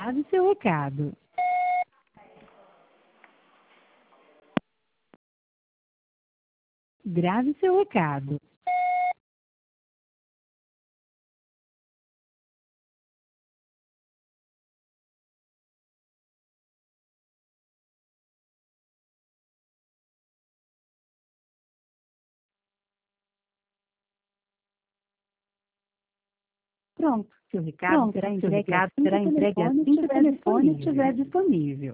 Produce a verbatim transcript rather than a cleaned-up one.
Grave seu recado. Grave seu recado. Pronto. Seu recado Pronto. será Seu entregue recado assim que será o entregue telefone assim que o estiver telefone disponível. estiver disponível.